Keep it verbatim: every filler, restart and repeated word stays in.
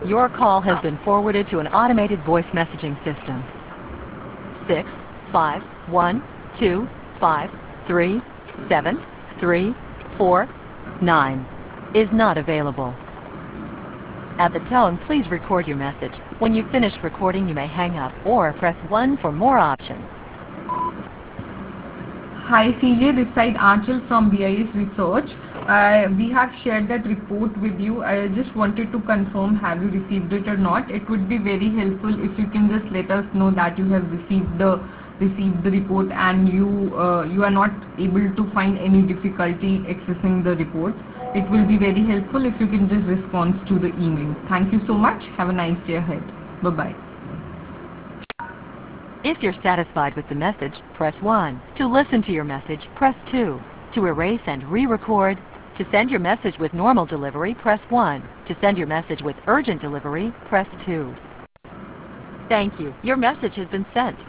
Your call has been forwarded to an automated voice messaging system. six five one two five three seven three four nine is not available. At the tone, please record your message. When you've finished recording, you may hang up or press one for more options. Hi C J, this side Aanchal from B I S Research. Uh, we have shared that report with you. I just wanted to confirm, have you received it or not? It would be very helpful if you can just let us know that you have received the received the report and you uh, you are not able to find any difficulty accessing the report. It will be very helpful if you can just respond to the email. Thank you so much. Have a nice day ahead. Bye bye. If you're satisfied with the message, press one. To listen to your message, press two. To erase and re-record, to send your message with normal delivery, press one. To send your message with urgent delivery, press two. Thank you. Your message has been sent.